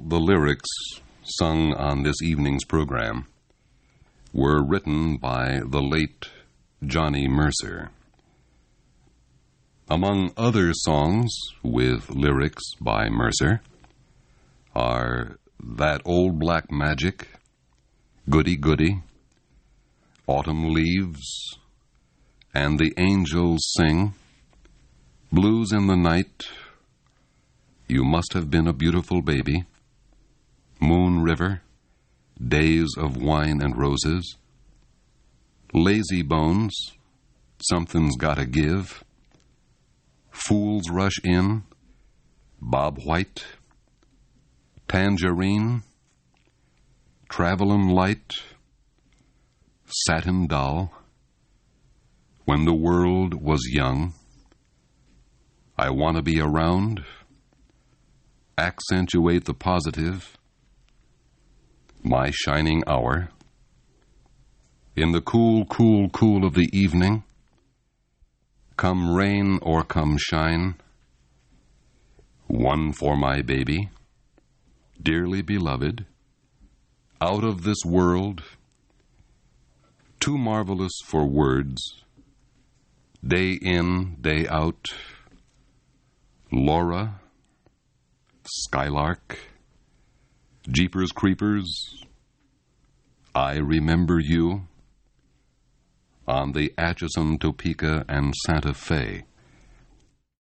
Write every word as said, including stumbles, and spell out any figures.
the lyrics sung on this evening's program were written by the late Johnny Mercer. Among other songs with lyrics by Mercer are That Old Black Magic, Goody Goody, Autumn Leaves, and The Angels Sing, Blues in the Night, You Must Have Been a Beautiful Baby, Moon River, Days of Wine and Roses, Lazy Bones, Something's Gotta Give, Fools Rush In, Bob White, Tangerine, Travelin' Light, Satin Doll, When the World Was Young, I Wanna Be Around, Accentuate the Positive, My Shining Hour, In the Cool, Cool, Cool of the Evening, Come Rain or Come Shine, One for My Baby, Dearly Beloved, Out of This World, Too Marvelous for Words, Day In, Day Out, Laura, Skylark, Jeepers Creepers, I Remember You, On the Atchison, Topeka, and Santa Fe.